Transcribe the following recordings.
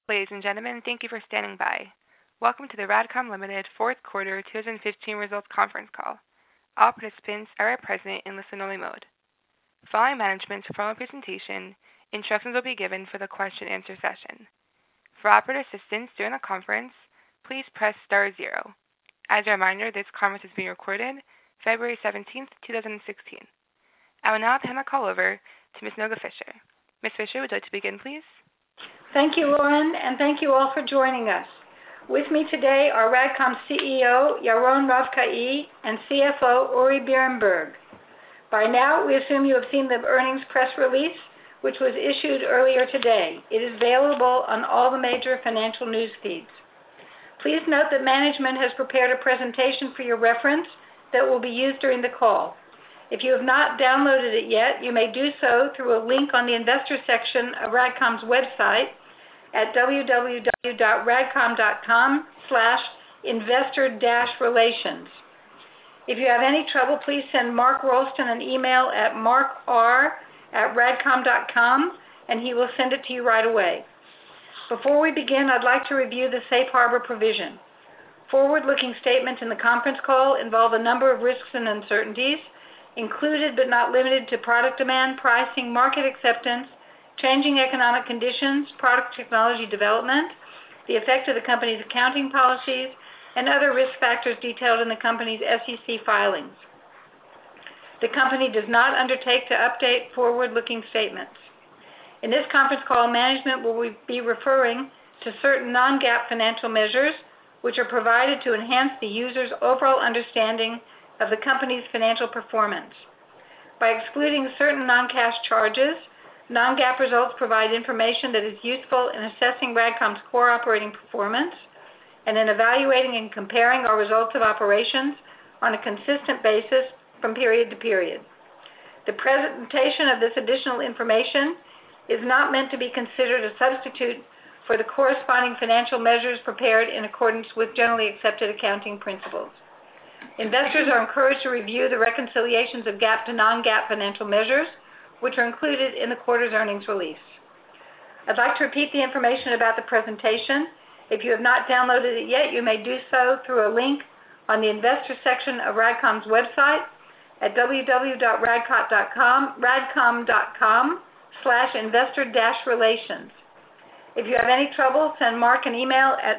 Ladies and gentlemen, thank you for standing by. Welcome to the RADCOM Limited Fourth Quarter 2015 Results Conference Call. All participants are at present in listen-only mode. Following management's formal presentation, instructions will be given for the question-and-answer session. For operator assistance during the conference, please press star 0. As a reminder, this conference is being recorded February 17th, 2016. I will now hand the call over to Ms. Noga Fisher. Ms. Fisher, would you like to begin, please? Thank you, Lauren, and thank you all for joining us. With me today are RADCOM's CEO, Yaron Ravkai, and CFO, Uri Birenberg. By now, we assume you have seen the earnings press release, which was issued earlier today. It is available on all the major financial news feeds. Please note that management has prepared a presentation for your reference that will be used during the call. If you have not downloaded it yet, you may do so through a link on the investor section of RADCOM's website at www.radcom.com/investor-relations. If you have any trouble, please send Mark Rolston an email at markr@radcom.com, and he will send it to you right away. Before we begin, I'd like to review the safe harbor provision. Forward-looking statements in the conference call involve a number of risks and uncertainties, included but not limited to product demand, pricing, market acceptance, changing economic conditions, product technology development, the effect of the company's accounting policies, and other risk factors detailed in the company's SEC filings. The company does not undertake to update forward-looking statements. In this conference call, management will be referring to certain non-GAAP financial measures, which are provided to enhance the user's overall understanding of the company's financial performance. By excluding certain non-cash charges, non-GAAP results provide information that is useful in assessing RADCOM's core operating performance and in evaluating and comparing our results of operations on a consistent basis from period to period. The presentation of this additional information is not meant to be considered a substitute for the corresponding financial measures prepared in accordance with generally accepted accounting principles. Investors are encouraged to review the reconciliations of GAAP to non-GAAP financial measures, which are included in the quarter's earnings release. I'd like to repeat the information about the presentation. If you have not downloaded it yet, you may do so through a link on the investor section of RADCOM's website at www.radcom.com/investor-relations. If you have any trouble, send Mark an email at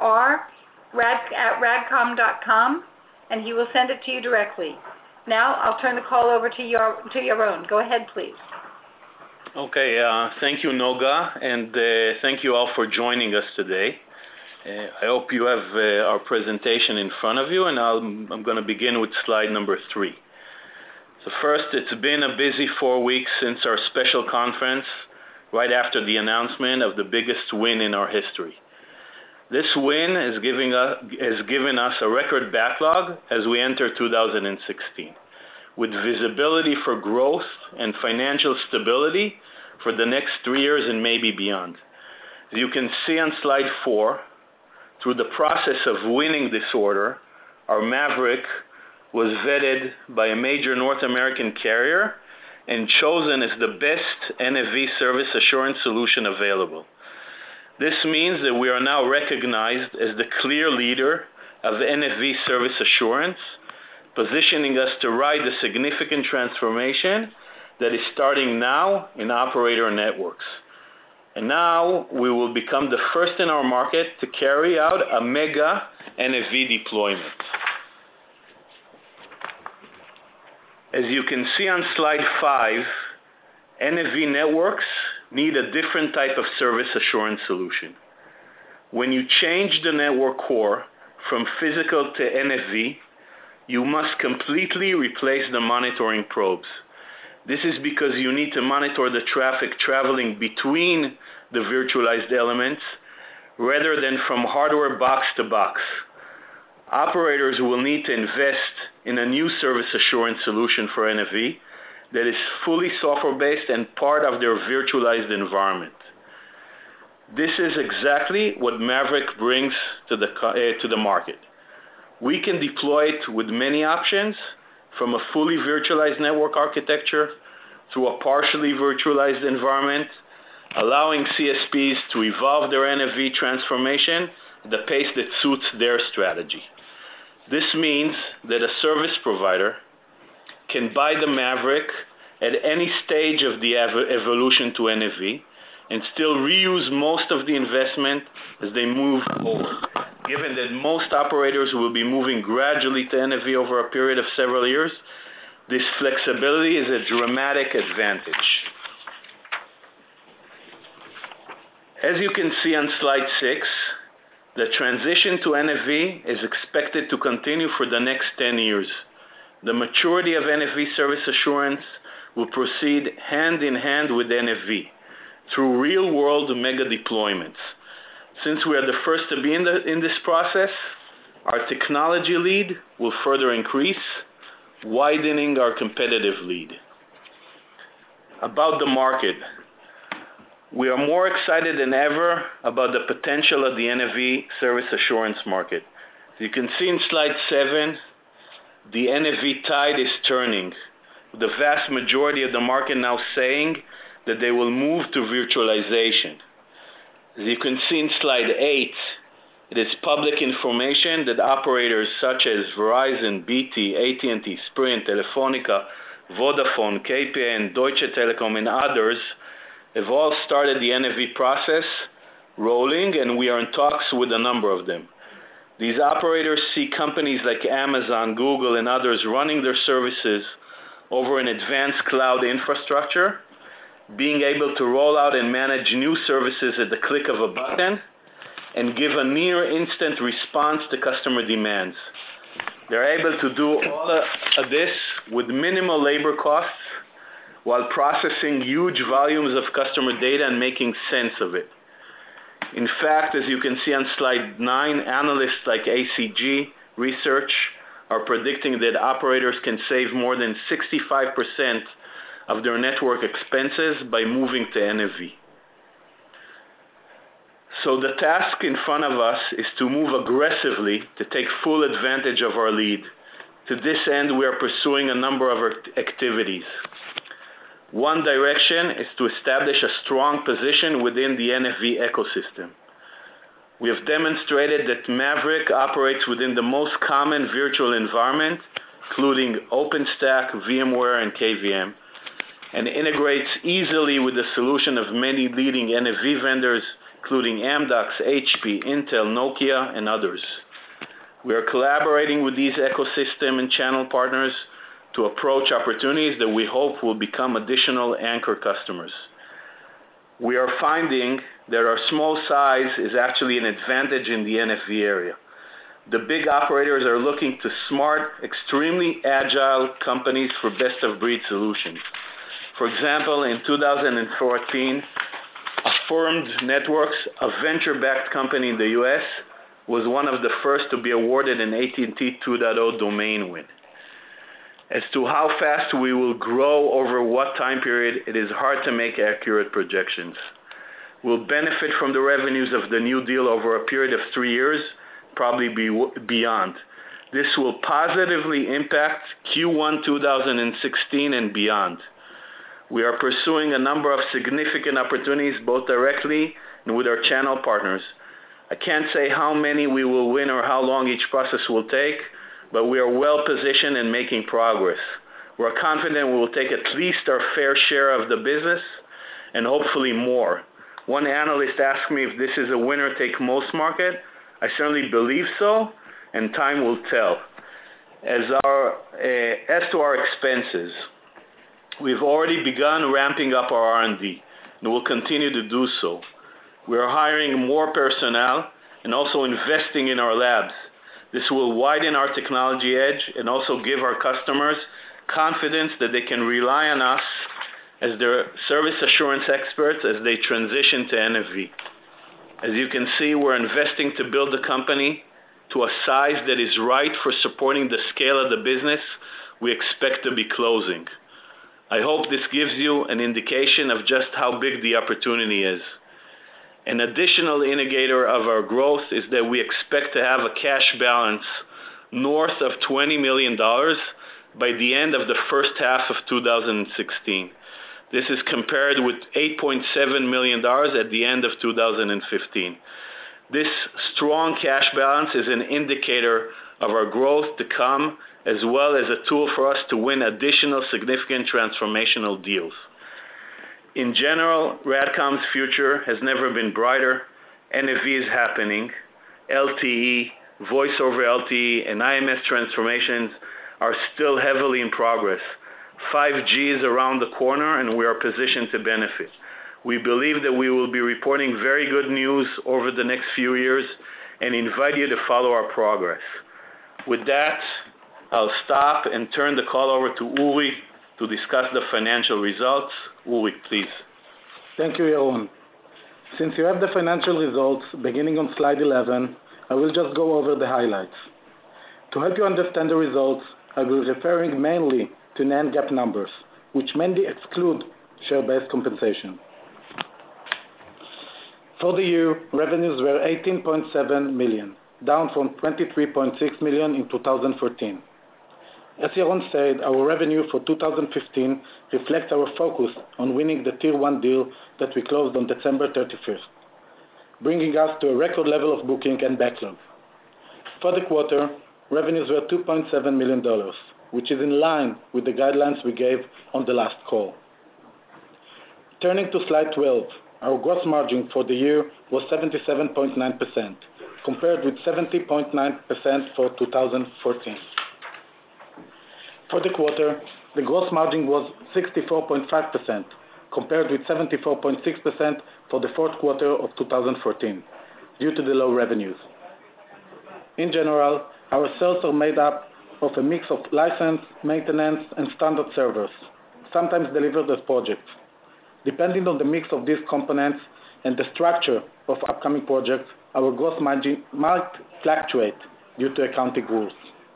markr@radcom.com, and he will send it to you directly. Now, I'll turn the call over to Yaron. Go ahead, please. Okay, thank you, Noga, and thank you all for joining us today. I hope you have our presentation in front of you, and I'm going to begin with slide number 3. So first, it's been a busy 4 weeks since our special conference, right after the announcement of the biggest win in our history. This win has given us a record backlog as we enter 2016, with visibility for growth and financial stability for the next 3 years and maybe beyond. As you can see on slide 4, through the process of winning this order, our Maverick was vetted by a major North American carrier and chosen as the best NFV service assurance solution available. This means that we are now recognized as the clear leader of NFV service assurance, positioning us to ride the significant transformation that is starting now in operator networks. And now we will become the first in our market to carry out a mega NFV deployment. As you can see on slide 5, NFV networks need a different type of service assurance solution. When you change the network core from physical to NFV, you must completely replace the monitoring probes. This is because you need to monitor the traffic traveling between the virtualized elements rather than from hardware box to box. Operators will need to invest in a new service assurance solution for NFV that is fully software-based and part of their virtualized environment. This is exactly what Maverick brings to the market. We can deploy it with many options, from a fully virtualized network architecture to a partially virtualized environment allowing CSPs to evolve their NFV transformation at the pace that suits their strategy. This means that a service provider can buy the Maverick at any stage of the evolution to NFV and still reuse most of the investment as they move forward. Given that most operators will be moving gradually to NFV over a period of several years, this flexibility is a dramatic advantage. As you can see on slide 6, the transition to NFV is expected to continue for the next 10 years. The maturity of NFV service assurance will proceed hand in hand with NFV through real-world mega deployments. Since we are the first to be in this process, our technology lead will further increase, widening our competitive lead. About the market, we are more excited than ever about the potential of the NFV service assurance market. As you can see in slide 7, the NFV tide is turning, with the vast majority of the market now saying that they will move to virtualization. As you can see in slide 8, it is public information that operators such as Verizon, BT, AT&T, Sprint, Telefonica, Vodafone, KPN, Deutsche Telekom, and others have all started the NFV process rolling, and we are in talks with a number of them. These operators see companies like Amazon, Google, and others running their services over an advanced cloud infrastructure, being able to roll out and manage new services at the click of a button, and give a near instant response to customer demands. They're able to do all of this with minimal labor costs while processing huge volumes of customer data and making sense of it. In fact, as you can see on slide 9, analysts like ACG Research are predicting that operators can save more than 65% of their network expenses by moving to NFV. So the task in front of us is to move aggressively to take full advantage of our lead. To this end, we are pursuing a number of activities. One direction is to establish a strong position within the NFV ecosystem. We have demonstrated that Maverick operates within the most common virtual environment, including OpenStack, VMware, and KVM, and integrates easily with the solution of many leading NFV vendors, including Amdocs, HP, Intel, Nokia, and others. We are collaborating with these ecosystem and channel partners to approach opportunities that we hope will become additional anchor customers. We are finding that our small size is actually an advantage in the NFV area. The big operators are looking to smart, extremely agile companies for best-of-breed solutions. For example, in 2014, Affirmed Networks, a venture-backed company in the US, was one of the first to be awarded an AT&T 2.0 domain win. As to how fast we will grow over what time period, it is hard to make accurate projections. We'll benefit from the revenues of the new deal over a period of 3 years, probably beyond. This will positively impact Q1 2016 and beyond. We are pursuing a number of significant opportunities, both directly and with our channel partners. I can't say how many we will win or how long each process will take, but we are well positioned and making progress. We're confident we will take at least our fair share of the business and hopefully more. One analyst asked me if this is a winner-take-most market. I certainly believe so, and time will tell. As to our expenses, we've already begun ramping up our R&D, and will continue to do so. We are hiring more personnel and also investing in our labs. This will widen our technology edge and also give our customers confidence that they can rely on us as their service assurance experts as they transition to NFV. As you can see, we're investing to build the company to a size that is right for supporting the scale of the business we expect to be closing. I hope this gives you an indication of just how big the opportunity is. An additional indicator of our growth is that we expect to have a cash balance north of $20 million by the end of the first half of 2016. This is compared with $8.7 million at the end of 2015. This strong cash balance is an indicator of our growth to come, as well as a tool for us to win additional significant transformational deals. In general, RADCOM's future has never been brighter. NFV is happening. LTE, voice over LTE, and IMS transformations are still heavily in progress. 5G is around the corner, and we are positioned to benefit. We believe that we will be reporting very good news over the next few years and invite you to follow our progress. With that, I'll stop and turn the call over to Uri to discuss the financial results. Uri, please. Thank you, Yaron. Since you have the financial results beginning on slide 11, I will just go over the highlights. To help you understand the results, I will be referring mainly to non-GAAP numbers, which mainly exclude share-based compensation. For the year, revenues were $18.7 million, down from $23.6 million in 2014. As Yaron said, our revenue for 2015 reflects our focus on winning the Tier 1 deal that we closed on December 31st, bringing us to a record level of booking and backlog. For the quarter, revenues were $2.7 million, which is in line with the guidelines we gave on the last call. Turning to slide 12, our gross margin for the year was 77.9%, compared with 70.9% for 2014. For the quarter, the gross margin was 64.5%, compared with 74.6% for the fourth quarter of 2014, due to the low revenues. In general, our sales are made up of a mix of license, maintenance, and standard servers, sometimes delivered as projects. Depending on the mix of these components and the structure of upcoming projects, our gross margin might fluctuate due to accounting rules.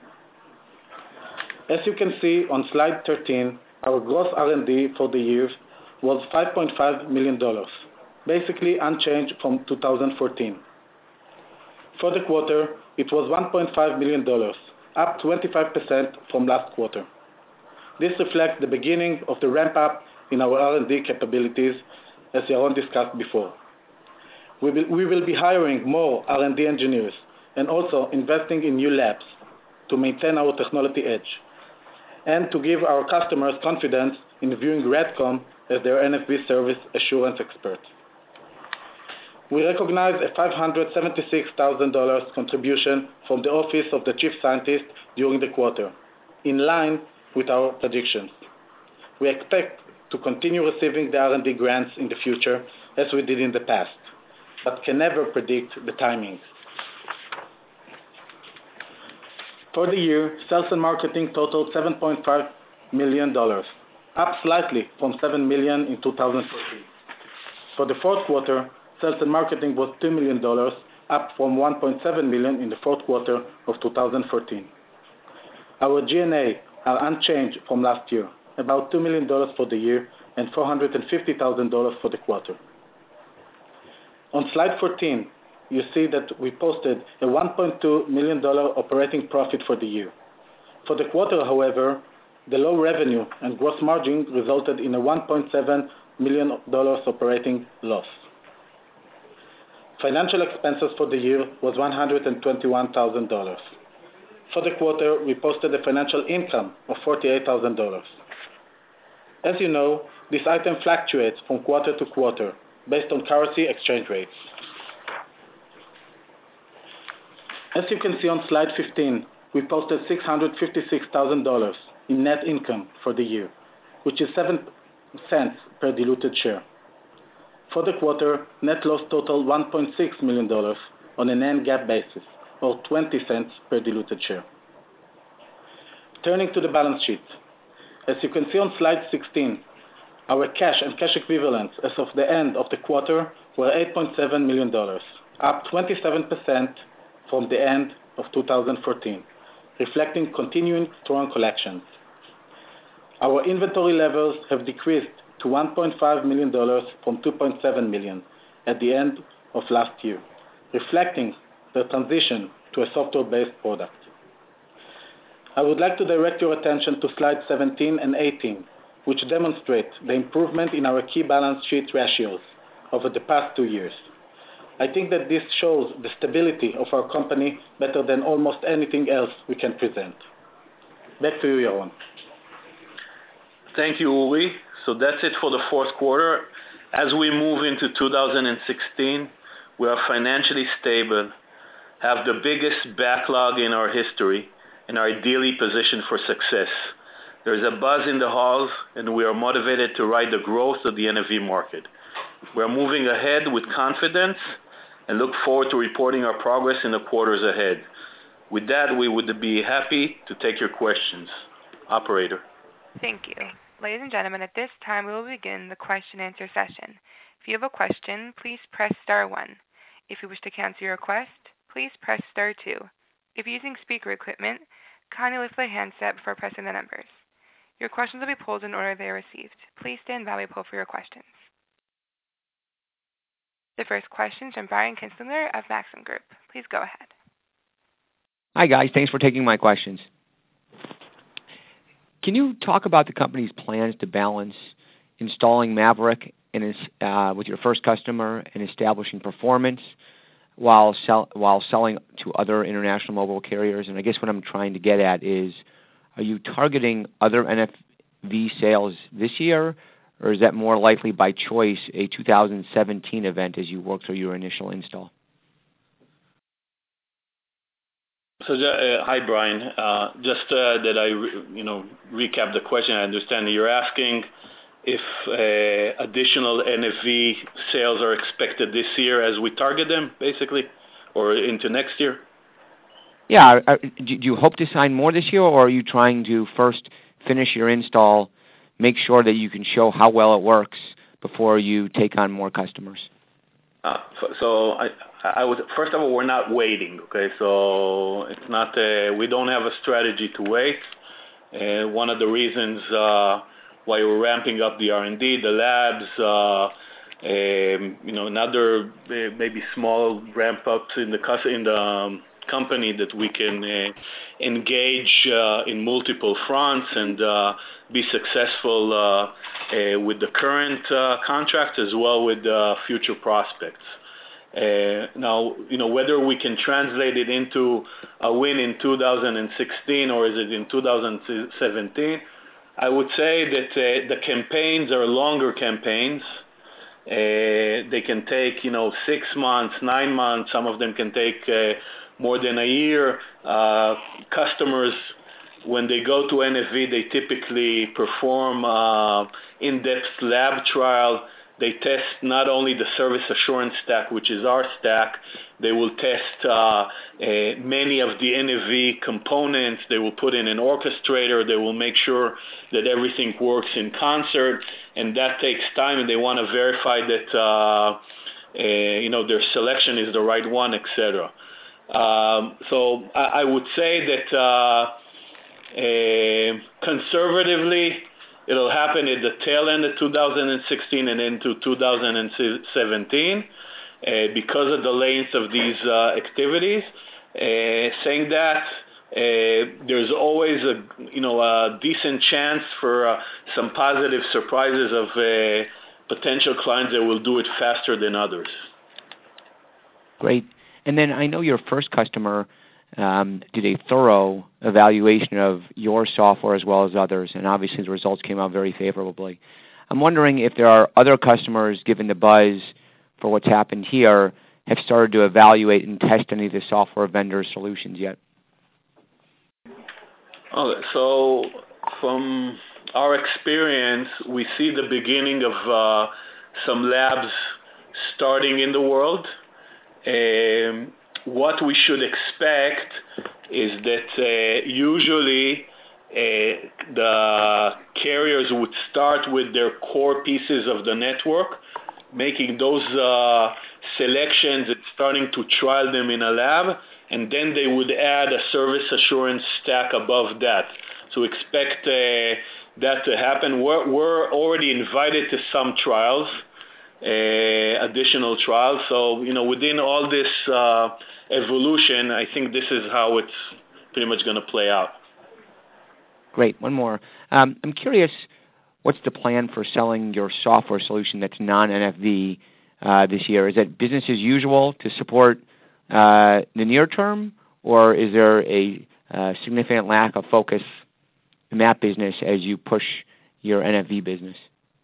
As you can see on slide 13, our gross R&D for the year was $5.5 million, basically unchanged from 2014. For the quarter, it was $1.5 million, up 25% from last quarter. This reflects the beginning of the ramp-up in our R&D capabilities, as Yaron discussed before. We will be hiring more R&D engineers and also investing in new labs to maintain our technology edge and to give our customers confidence in viewing RADCOM as their NFV service assurance expert. We recognize a $576,000 contribution from the Office of the Chief Scientist during the quarter, in line with our predictions. We expect to continue receiving the R&D grants in the future, as we did in the past, but can never predict the timing. For the year, sales and marketing totaled $7.5 million, up slightly from $7 million in 2014. For the fourth quarter, sales and marketing was $2 million, up from $1.7 million in the fourth quarter of 2014. Our G&A are unchanged from last year, about $2 million for the year and $450,000 for the quarter. On slide 14, you see that we posted a $1.2 million operating profit for the year. For the quarter, however, the low revenue and gross margin resulted in a $1.7 million operating loss. Financial expenses for the year was $121,000. For the quarter, we posted a financial income of $48,000. As you know, this item fluctuates from quarter to quarter based on currency exchange rates. As you can see on slide 15, we posted $656,000 in net income for the year, which is 7 cents per diluted share. For the quarter, net loss totaled $1.6 million on a non-GAAP basis, or 20 cents per diluted share. Turning to the balance sheet. As you can see on slide 16, our cash and cash equivalents as of the end of the quarter were $8.7 million, up 27% from the end of 2014, reflecting continuing strong collections. Our inventory levels have decreased to $1.5 million from $2.7 million at the end of last year, reflecting the transition to a software-based product. I would like to direct your attention to slides 17 and 18, which demonstrate the improvement in our key balance sheet ratios over the past 2 years. I think that this shows the stability of our company better than almost anything else we can present. Back to you, Yaron. Thank you, Uri. So that's it for the fourth quarter. As we move into 2016, we are financially stable, have the biggest backlog in our history, and are ideally positioned for success. There's a buzz in the halls, and we are motivated to ride the growth of the NFV market. We are moving ahead with confidence and look forward to reporting our progress in the quarters ahead. With that, we would be happy to take your questions. Operator. Thank you. Ladies and gentlemen, at this time we will begin the question-and-answer session. If you have a question, please press star 1. If you wish to cancel your request, please press star 2. If you're using speaker equipment, kindly lift the handset before pressing the numbers. Your questions will be pulled in order they are received. Please stand by while we pull for your questions. The first question is from Brian Kinstlinger of Maxim Group. Please go ahead. Hi, guys. Thanks for taking my questions. Can you talk about the company's plans to balance installing Maverick with your first customer and establishing performance while selling to other international mobile carriers? And I guess what I'm trying to get at is, are you targeting other NFV sales this year, or is that more likely by choice a 2017 event as you work through your initial install? So, hi, Brian. Just that I recap the question. I understand that you're asking if additional NFV sales are expected this year as we target them, basically, or into next year? Yeah. Do you hope to sign more this year, or are you trying to first finish your install, make sure that you can show how well it works before you take on more customers? So I would, first of all, we're not waiting, okay? So it's not, we don't have a strategy to wait. One of the reasons why we're ramping up the R&D, the labs, another maybe small ramp up in the company that we can engage in multiple fronts and be successful with the current contract as well with future prospects. Now, whether we can translate it into a win in 2016 or is it in 2017, I would say that the campaigns are longer campaigns. They can take, 6 months, 9 months. Some of them can take more than a year. Customers, when they go to NFV, they typically perform in-depth lab trial. They test not only the service assurance stack, which is our stack. They will test many of the NFV components. They will put in an orchestrator. They will make sure that everything works in concert, and that takes time, and they want to verify that their selection is the right one, etc. So I would say that conservatively, it'll happen at the tail end of 2016 and into 2017 because of the length of these activities. Saying that, there's always a decent chance for some positive surprises of potential clients that will do it faster than others. Great. And then I know your first customer did a thorough evaluation of your software as well as others, and obviously the results came out very favorably. I'm wondering if there are other customers, given the buzz for what's happened here, have started to evaluate and test any of the software vendor solutions yet. So from our experience, we see the beginning of some labs starting in the world. What we should expect is that usually the carriers would start with their core pieces of the network, making those selections and starting to trial them in a lab, and then they would add a service assurance stack above that. So expect that to happen. We're already invited to some trials, additional trials. So, within all this evolution, I think this is how it's pretty much going to play out. Great. One more. I'm curious, what's the plan for selling your software solution that's non-NFV this year? Is it business as usual to support the near term, or is there a significant lack of focus in that business as you push your NFV business?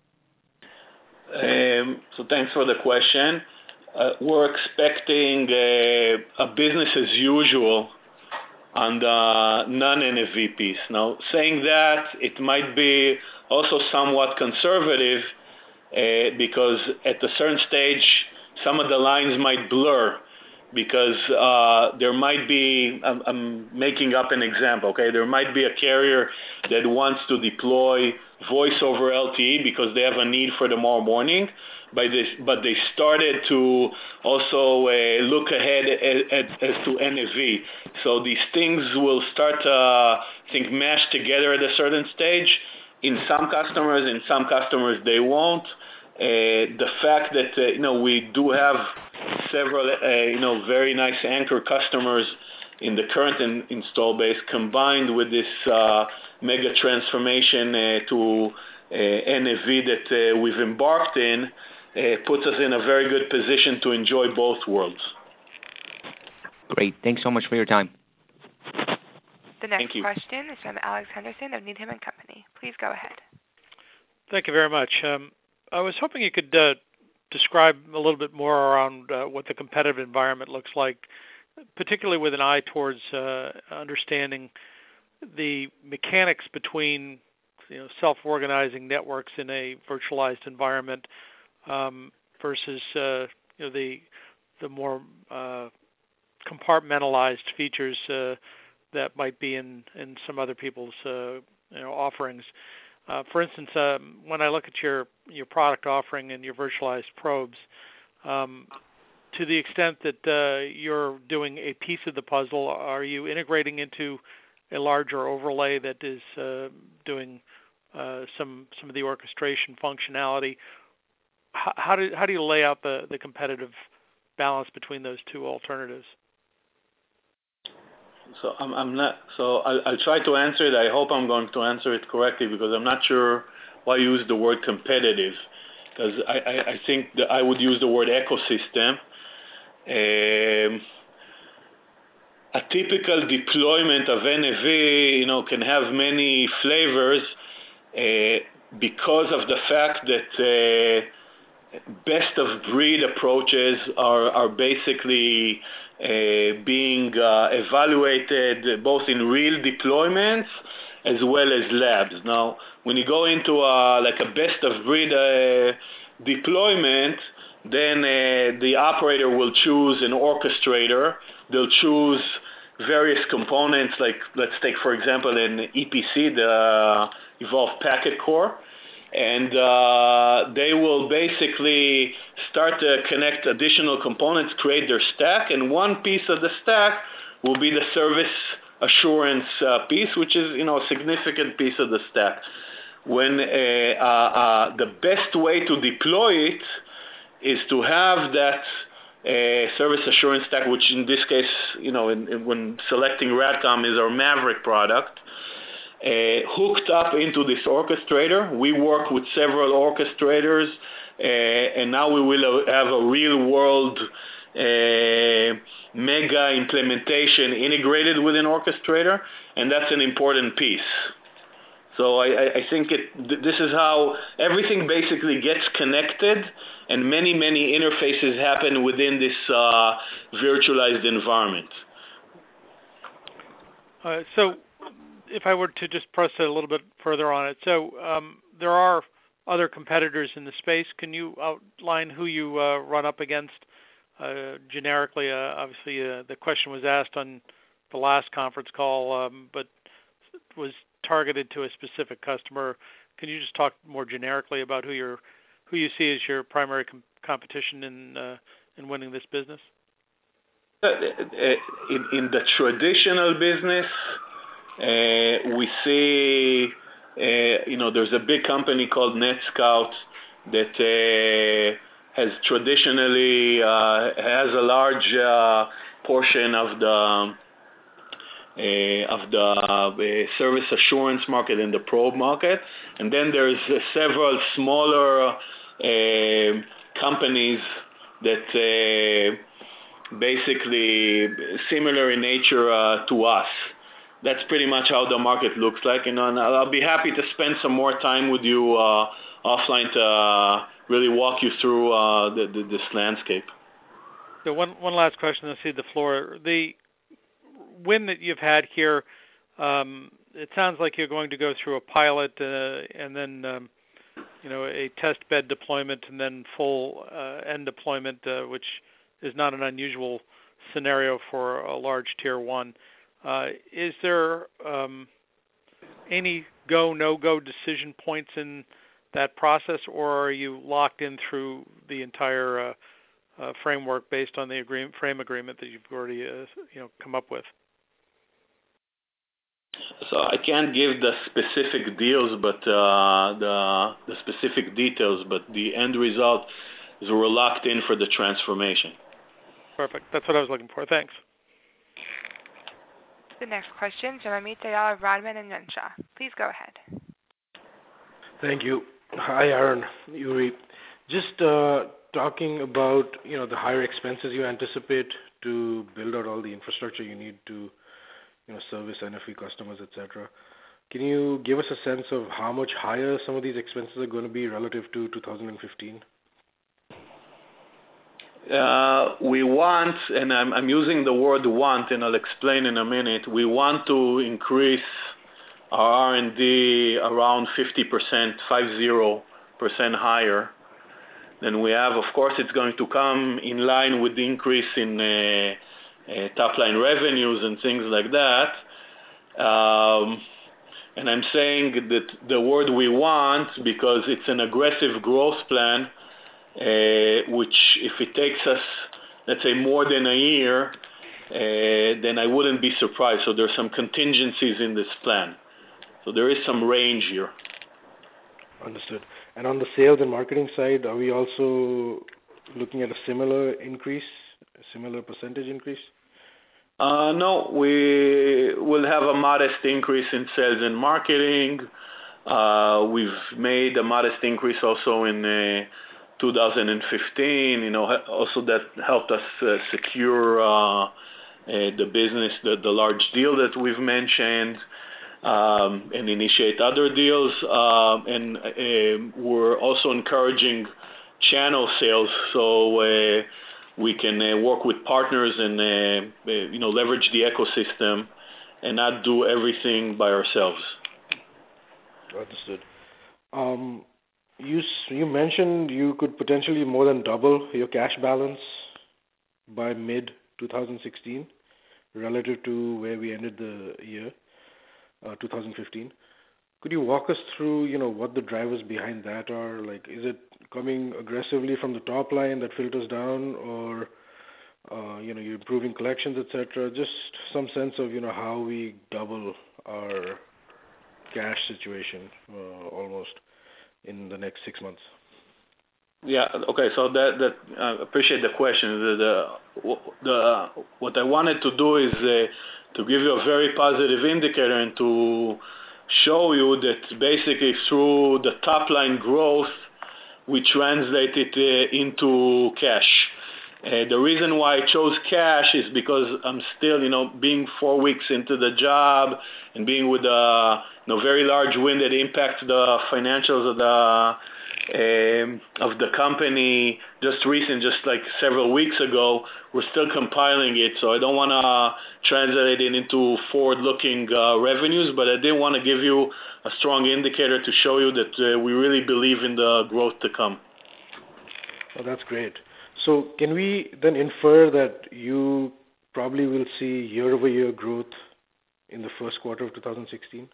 So thanks for the question. We're expecting a business as usual on the non-NFV piece. Now, saying that, it might be also somewhat conservative because at a certain stage, some of the lines might blur because there might be, I'm making up an example, okay? There might be a carrier that wants to deploy voice over LTE because they have a need for tomorrow morning, but they started to also look ahead as to NFV. So these things will start to, I think, mash together at a certain stage. In some customers they won't. The fact that we do have several very nice anchor customers in the current install base, combined with this mega transformation to NFV that we've embarked in, puts us in a very good position to enjoy both worlds. Great. Thanks so much for your time. The next question is from Alex Henderson of Needham & Company. Please go ahead. Thank you very much. I was hoping you could describe a little bit more around what the competitive environment looks like, particularly with an eye towards understanding the mechanics between self-organizing networks in a virtualized environment versus the more compartmentalized features that might be in some other people's offerings. For instance, when I look at your product offering and your virtualized probes, to the extent that you're doing a piece of the puzzle, are you integrating into a larger overlay that is doing some of the orchestration functionality? How do you lay out the competitive balance between those two alternatives? So I'll try to answer it. I hope I'm going to answer it correctly because I'm not sure why you use the word competitive. Because I think that I would use the word ecosystem. A typical deployment of NFV, can have many flavors because of the fact that best of breed approaches are basically being evaluated both in real deployments as well as labs. Now, when you go into like a best of breed deployment, then the operator will choose an orchestrator. They'll choose various components, like let's take, for example, an EPC, the Evolved Packet Core, and they will basically start to connect additional components, create their stack, and one piece of the stack will be the service assurance piece, which is a significant piece of the stack. When the best way to deploy it is to have that service assurance stack, which in this case, when selecting RADCOM is our Maverick product, hooked up into this orchestrator. We work with several orchestrators, and now we will have a real-world mega implementation integrated with an orchestrator, and that's an important piece. So I think this is how everything basically gets connected, and many interfaces happen within this virtualized environment. So if I were to just press it a little bit further on it, so there are other competitors in the space. Can you outline who you run up against generically? Obviously, the question was asked on the last conference call, but was targeted to a specific customer. Can you just talk more generically about who you see as your primary competition in winning this business? In the traditional business, we see there's a big company called NetScout that has traditionally has a large portion of of the service assurance market and the probe market. And then there's several smaller companies that basically similar in nature to us. That's pretty much how the market looks like. And I'll be happy to spend some more time with you offline to really walk you through this landscape. So one last question, I'll cede the floor. The win that you've had here, it sounds like you're going to go through a pilot and then a test bed deployment and then full end deployment, which is not an unusual scenario for a large tier one. Is there any go, no-go decision points in that process, or are you locked in through the entire framework based on the frame agreement that you've already come up with? So I can't give the specific deals, but the specific details, but the end result is we're locked in for the transformation. Perfect. That's what I was looking for. Thanks. The next question, Amit Dayal, Rodman and Renshaw. Please go ahead. Thank you. Hi, Aaron, Yuri. Just talking about the higher expenses you anticipate to build out all the infrastructure you need to service NFV customers, etc. Can you give us a sense of how much higher some of these expenses are going to be relative to 2015? We want, and I'm using the word want, and I'll explain in a minute, we want to increase our R&D around 50%, 50% higher than we have. Of course, it's going to come in line with the increase in top-line revenues and things like that. And I'm saying that the word we want because it's an aggressive growth plan, which if it takes us, let's say, more than a year, then I wouldn't be surprised. So there's some contingencies in this plan. So there is some range here. Understood. And on the sales and marketing side, are we also looking at a similar increase, a similar percentage increase? No, we will have a modest increase in sales and marketing. We've made a modest increase also in 2015. Also that helped us secure the business, the large deal that we've mentioned, and initiate other deals. And we're also encouraging channel sales so we can work with partners and leverage the ecosystem and not do everything by ourselves. Understood. You mentioned you could potentially more than double your cash balance by mid-2016 relative to where we ended the year, 2015. Could you walk us through, what the drivers behind that are? Like, is it coming aggressively from the top line that filters down, or you're improving collections, etc.? Just some sense of how we double our cash situation almost in the next 6 months. Yeah. Okay. So that appreciate the question. What I wanted to do is to give you a very positive indicator and to show you that basically through the top line growth, we translate it into cash. The reason why I chose cash is because I'm still, being 4 weeks into the job and being with a very large win that impacts the financials of the company just like several weeks ago. We're still compiling it, so I don't want to translate it into forward-looking revenues, but I did want to give you a strong indicator to show you that we really believe in the growth to come. Oh, that's great. So can we then infer that you probably will see year-over-year growth in the first quarter of 2016?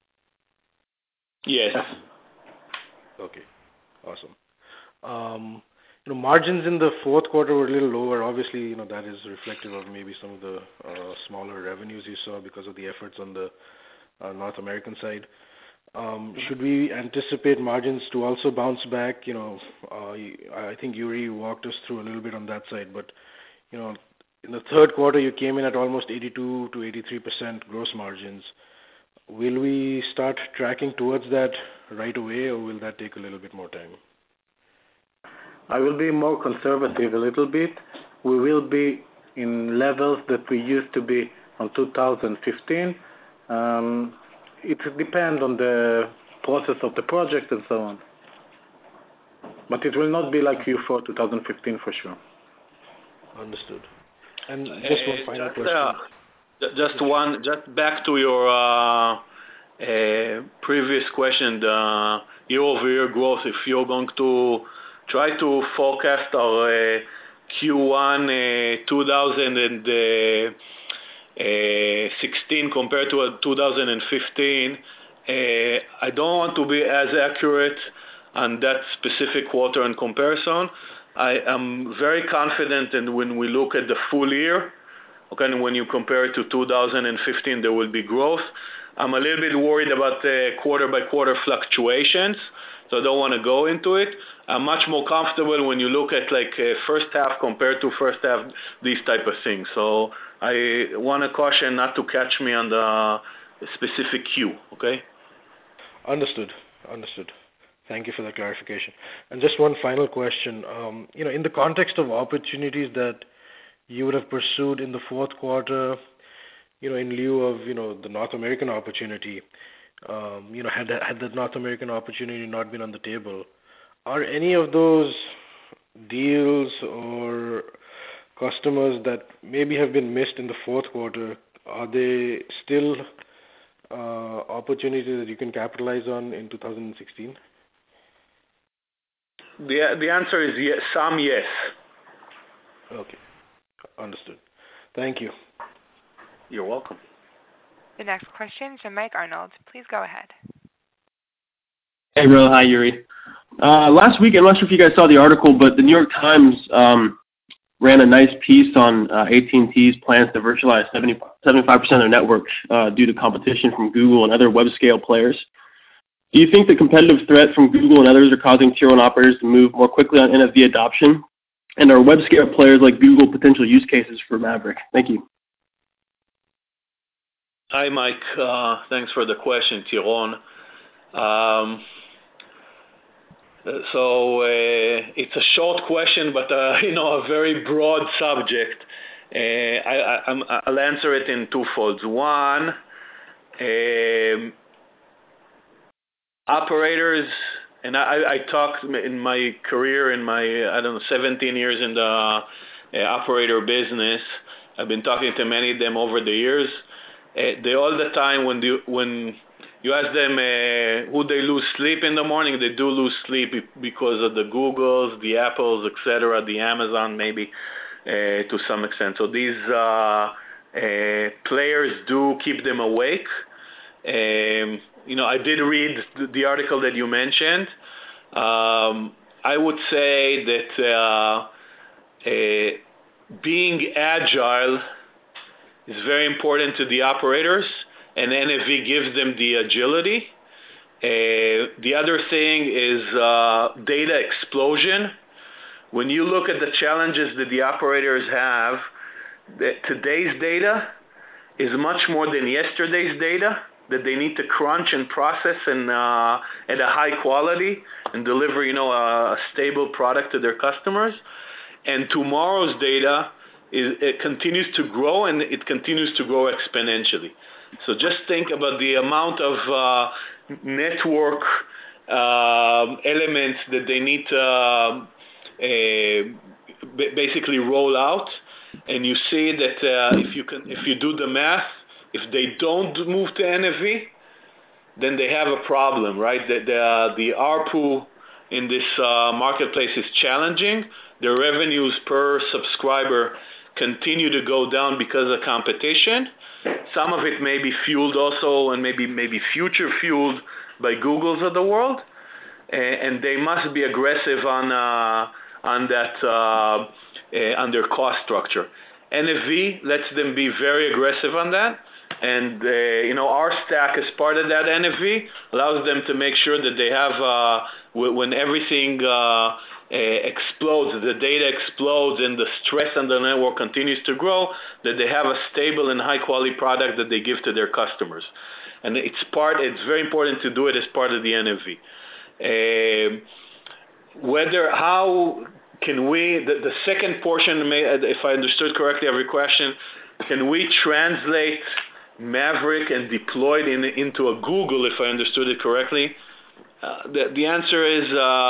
Yes. Okay. Awesome. Margins in the fourth quarter were a little lower. Obviously, that is reflective of maybe some of the smaller revenues you saw because of the efforts on the North American side. Should we anticipate margins to also bounce back? I think Yuri walked us through a little bit on that side, but in the third quarter, you came in at almost 82 to 83% gross margins. Will we start tracking towards that right away, or will that take a little bit more time? I will be more conservative a little bit. We will be in levels that we used to be on 2015. It depends on the process of the project and so on. But it will not be like Q4 2015 for sure. Understood. And just one final question. Just back to your previous question, the year-over-year growth. If you're going to try to forecast our Q1 2016 compared to 2015, I don't want to be as accurate on that specific quarter in comparison. I am very confident, and when we look at the full year, okay, and when you compare it to 2015, there will be growth. I'm a little bit worried about the quarter-by-quarter fluctuations, so I don't want to go into it. I'm much more comfortable when you look at first half compared to first half, these type of things. So I want to caution not to catch me on the specific Q, okay? Understood. Thank you for the clarification. And just one final question. In the context of opportunities that you would have pursued in the fourth quarter, in lieu of, the North American opportunity, had the North American opportunity not been on the table, are any of those deals or customers that maybe have been missed in the fourth quarter, are they still opportunities that you can capitalize on in 2016? The answer is yes. Some yes. Okay. Understood. Thank you. You're welcome. The next question is from Mike Arnold. Please go ahead. Hey, Ro. Hi, Yuri. Last week, I'm not sure if you guys saw the article, but the New York Times ran a nice piece on AT&T's plans to virtualize 75% of their network due to competition from Google and other web-scale players. Do you think the competitive threat from Google and others are causing Tier 1 operators to move more quickly on NFV adoption? And are web-scale players like Google potential use cases for Maverick? Thank you. Hi, Mike. Thanks for the question, Tiron. So it's a short question, but a very broad subject. I'll answer it in two folds. One, operators, and I talked in my career, in my 17 years in the operator business. I've been talking to many of them over the years. They all the time when you ask them who they lose sleep in the morning, they do lose sleep because of the Googles, the Apples, etc., the Amazon maybe to some extent. So these players do keep them awake. I did read the article that you mentioned. I would say that being agile is very important to the operators, and NFV gives them the agility. The other thing is data explosion. When you look at the challenges that the operators have, today's data is much more than yesterday's data that they need to crunch and process and at a high quality and deliver, a stable product to their customers. And tomorrow's data it continues to grow, and it continues to grow exponentially. So just think about the amount of network elements that they need to basically roll out, and you see that if you do the math, if they don't move to NFV, then they have a problem, right? The ARPU in this marketplace is challenging. Their revenues per subscriber continue to go down because of competition. Some of it may be fueled also, and maybe future fueled by Googles of the world, and they must be aggressive on that on their cost structure. NFV lets them be very aggressive on that, and our stack as part of that NFV allows them to make sure that they have when everything explodes, the data explodes, and the stress on the network continues to grow, that they have a stable and high-quality product that they give to their customers. And it's very important to do it as part of the NFV. How can we, the second portion, if I understood correctly every question, can we translate Maverick and deploy it into a Google, if I understood it correctly? The answer is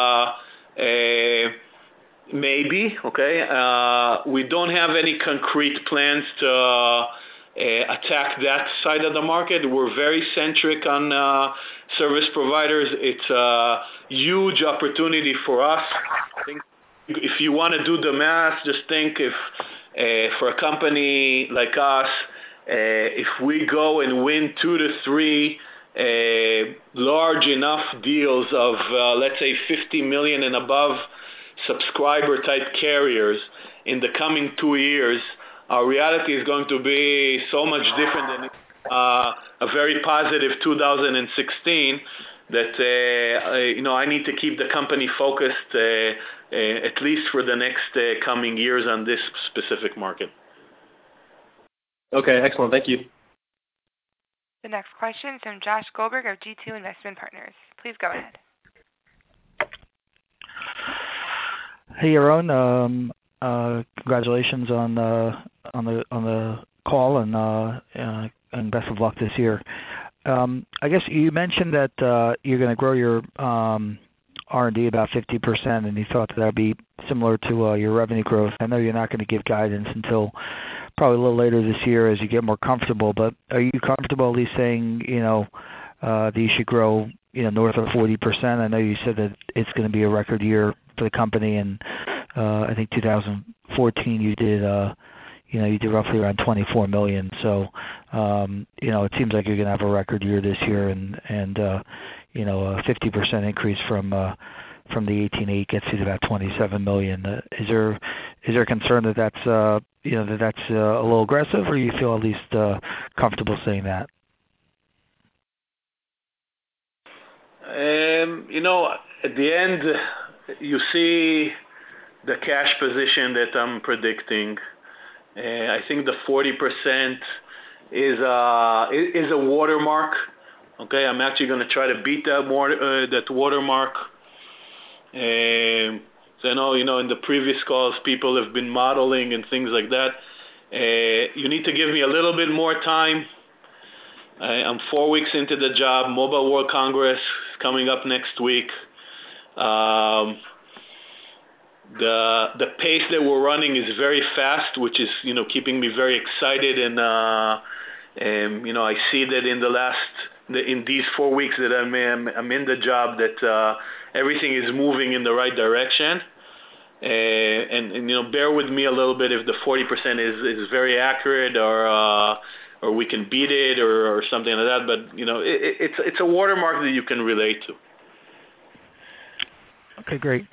maybe, okay? We don't have any concrete plans to attack that side of the market. We're very centric on service providers. It's a huge opportunity for us. I think if you want to do the math, just think if for a company like us, if we go and win 2 to 3 large enough deals of, let's say, 50 million and above subscriber type carriers in the coming 2 years, our reality is going to be so much different than a very positive 2016 that I need to keep the company focused at least for the next coming years on this specific market. Okay, excellent. Thank you. The next question is from Josh Goldberg of G2 Investment Partners. Please go ahead. Hey, Yaron. Congratulations on the call and best of luck this year. I guess you mentioned that you're going to grow your R&D about 50%, and you thought that would be similar to your revenue growth. I know you're not going to give guidance until probably a little later this year as you get more comfortable, but are you comfortable at least saying, that you should grow, north of 40%? I know you said that it's going to be a record year for the company, and I think 2014 you did roughly around 24 million. So, it seems like you're going to have a record year this year, and a 50% increase from the 18.8 gets you to about 27 million. Is there concern that that's a little aggressive, or you feel at least comfortable saying that? At the end, you see the cash position that I'm predicting. I think the 40% is a watermark. Okay, I'm actually going to try to beat that watermark. So I know, in the previous calls, people have been modeling and things like that. You need to give me a little bit more time. I'm 4 weeks into the job. Mobile World Congress is coming up next week. The pace that we're running is very fast, which is, keeping me very excited. And I see that in these 4 weeks that I'm in the job, that everything is moving in the right direction. And bear with me a little bit if the 40% is very accurate, or we can beat it, or something like that. But it's a watermark that you can relate to. Okay, great.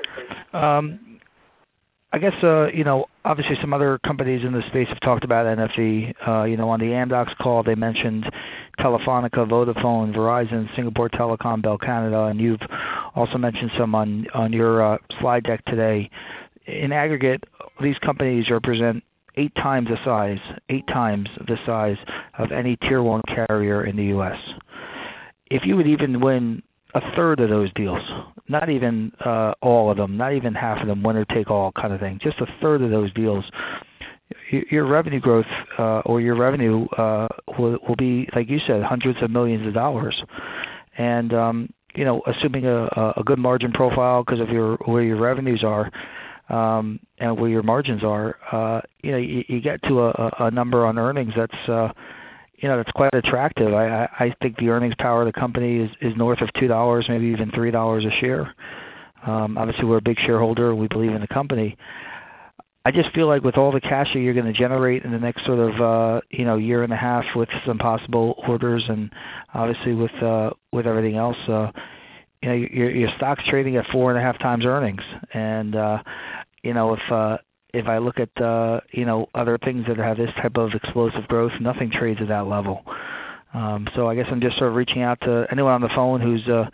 I guess, obviously some other companies in the space have talked about NFV. On the Amdocs call, they mentioned Telefonica, Vodafone, Verizon, Singapore Telecom, Bell Canada, and you've also mentioned some on your slide deck today. In aggregate, these companies represent 8 times the size of any Tier 1 carrier in the U.S. If you would even win a third of those deals, not even all of them, not even half of them, winner take all kind of thing, just a third of those deals, your revenue growth or your revenue will be, like you said, hundreds of millions of dollars. And assuming a good margin profile because of where your revenues are and where your margins are, you get to a number on earnings that's that's quite attractive. I think the earnings power of the company is north of $2, maybe even $3 a share. Obviously, we're a big shareholder. We believe in the company. I just feel like with all the cash that you're going to generate in the next sort of year and a half with some possible orders, and obviously with everything else, your stock's trading at 4.5 times earnings. And if I look at other things that have this type of explosive growth, nothing trades at that level. So I guess I'm just sort of reaching out to anyone on the phone who's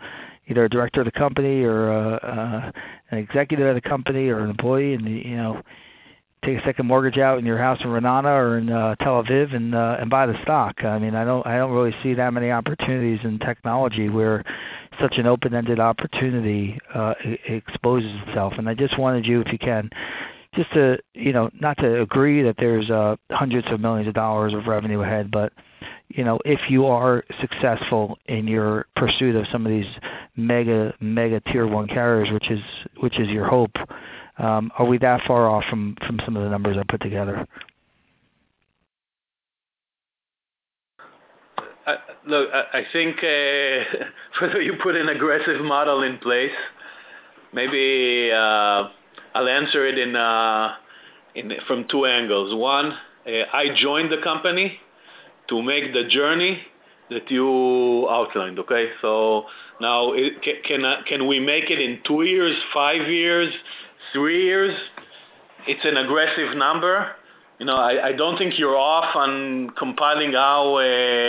either a director of the company or an executive of the company or an employee, and take a second mortgage out in your house in Renana or in Tel Aviv and buy the stock. I mean, I don't really see that many opportunities in technology where such an open-ended opportunity exposes itself. And I just wanted you, if you can, just to not to agree that there's hundreds of millions of dollars of revenue ahead, but if you are successful in your pursuit of some of these mega tier one carriers, which is your hope. Are we that far off from some of the numbers I put together? Look, I think whether you put an aggressive model in place, maybe I'll answer it from two angles. One, I joined the company to make the journey that you outlined. Okay, so now can we make it in 2 years, 5 years? 3 years? It's an aggressive number. I don't think you're off on compiling how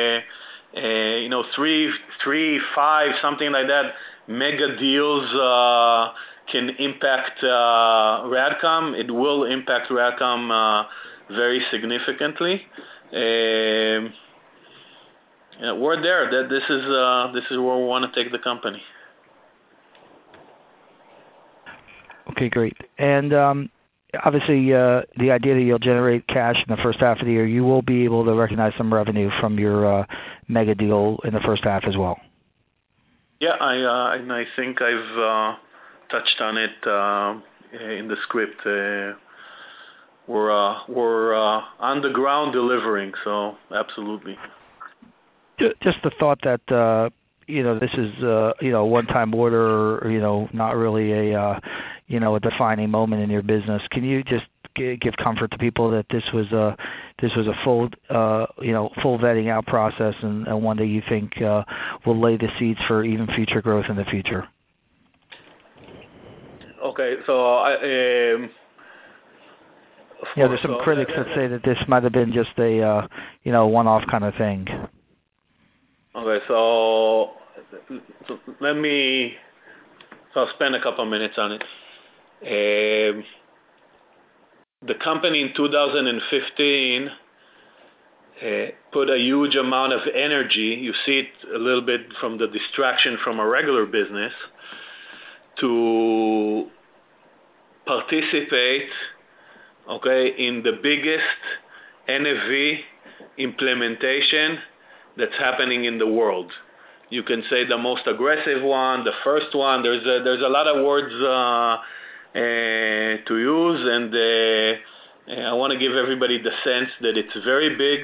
3, 5, something like that, mega deals can impact RADCOM. It will impact RADCOM very significantly. We're there. This is where we want to take the company. Okay, great. And obviously, the idea that you'll generate cash in the first half of the year, you will be able to recognize some revenue from your mega deal in the first half as well. Yeah, I think I've touched on it in the script. We're on the ground delivering, so absolutely. Just the thought that this is a one-time order, or, not really a defining moment in your business. Can you just give comfort to people that this was a full vetting out process and one that you think will lay the seeds for even future growth in the future? Okay, so there's some critics that say that this might have been just a one-off kind of thing. Okay, so I'll spend a couple of minutes on it. The company in 2015 put a huge amount of energy, you see it a little bit from the distraction from a regular business, to participate, in the biggest NFV implementation that's happening in the world. You can say the most aggressive one, the first one. There's a lot of words to use, and I want to give everybody the sense that it's very big.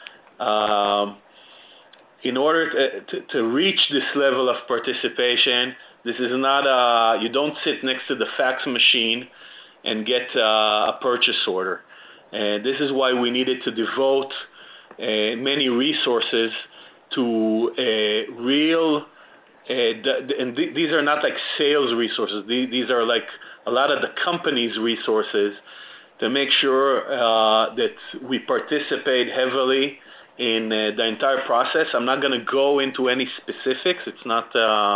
In order to reach this level of participation, this is not you don't sit next to the fax machine and get a purchase order. This is why we needed to devote many resources to real, and these are not like sales resources. These are like a lot of the company's resources to make sure that we participate heavily in the entire process. I'm not going to go into any specifics. It's not.